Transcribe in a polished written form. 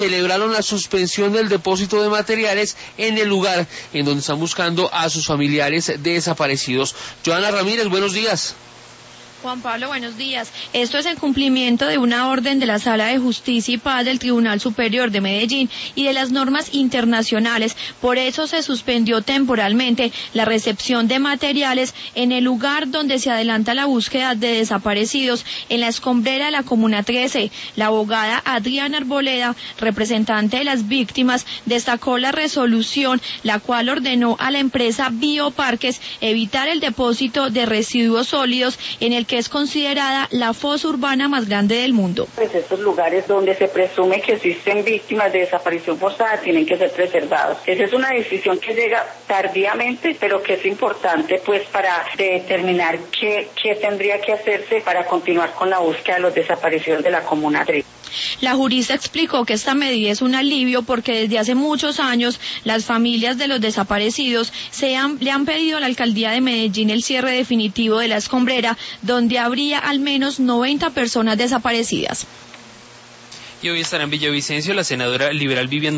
celebraron la suspensión del depósito de materiales en el lugar en donde están buscando a sus familiares desaparecidos. Joana Ramírez, buenos días. Juan Pablo, buenos días. Esto es en cumplimiento de una orden de la Sala de Justicia y Paz del Tribunal Superior de Medellín y de las normas internacionales. Por eso se suspendió temporalmente la recepción de materiales en el lugar donde se adelanta la búsqueda de desaparecidos, en la escombrera de la Comuna 13. La abogada Adriana Arboleda, representante de las víctimas, destacó la resolución, la cual ordenó a la empresa Bioparques evitar el depósito de residuos sólidos en el que es considerada la fosa urbana más grande del mundo. Pues estos lugares donde se presume que existen víctimas de desaparición forzada tienen que ser preservados. Esa es una decisión que llega tardíamente, pero que es importante pues para determinar qué tendría que hacerse para continuar con la búsqueda de los desaparecidos de la Comuna 3. La jurista explicó que esta medida es un alivio porque desde hace muchos años las familias de los desaparecidos le han pedido a la alcaldía de Medellín el cierre definitivo de la escombrera, donde habría al menos 90 personas desaparecidas. Y hoy estará en Villavicencio la senadora liberal Vivian